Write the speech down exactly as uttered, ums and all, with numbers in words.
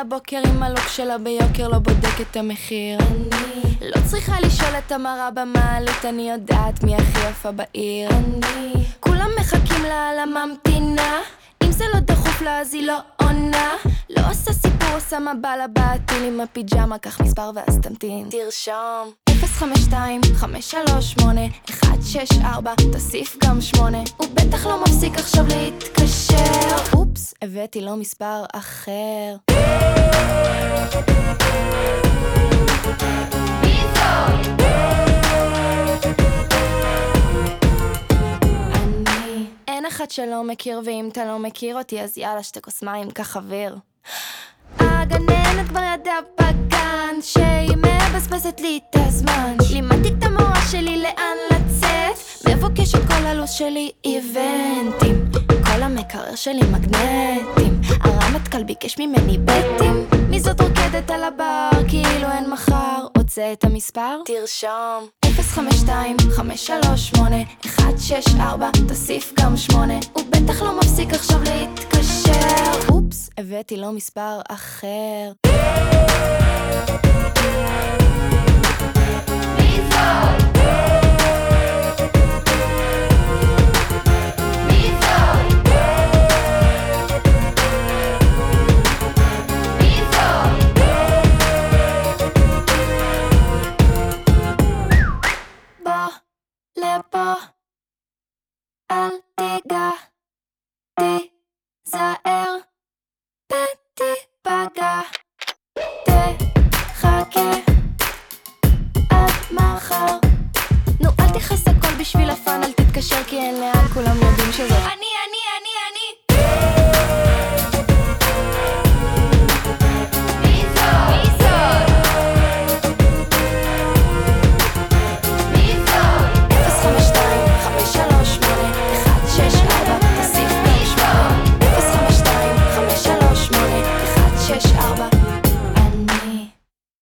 הבוקר עם הלוק שלה ביוקר, לא בודק את המחיר. אני לא צריכה לשאול את המראה במעלית, אני יודעת מי הכי יפה בעיר. אני כולם מחכים לה על הממתינה, אם זה לא דחוף לה אז היא לא עונה. לא עושה סיפור, עושה מבא לבעתיל עם הפיג'מה, קח מספר ואז תמתין. תרשום אפס חמש שתיים חמש שלוש שמונה אחת שש ארבע, תוסיף גם שמונה. הוא בטח לא מפסיק עכשיו להתקשר. אופס, הבאתי לו מספר אחר. אני אין אחד שלא מכיר, ואם אתה לא מכיר אותי אז יאללה שתי כוס מים, קח אוויר. הגננת כבר ידעה בגן שהיא מבזבזת לי את הזמן. לימדתי את המורה שלי לאן לצאת, מבוקשת כל הלו"ז שלי איבנטים, כל המקרר שלי מגנטים, הרמטכ"ל ביקש ממני בטים. מי זאת רוקדת על הבר כאילו אין מחר, רוצה את המספר? תרשום אפס חמש שתיים חמש שלוש שמונה אחת שש ארבע, תוסיף גם שמונה. הוא בטח לא מפסיק עכשיו להתקשר. אופס, הבאתי לו מספר אחר. מי זאת? מי זאת? מי זאת? בוא לפה, אל תיגע, תיזהר, תיפגע, תחכה עד מחר. נו אל תכעס הכל בשביל הפן, אל תתקשר כי אין לאן, כולם יודעים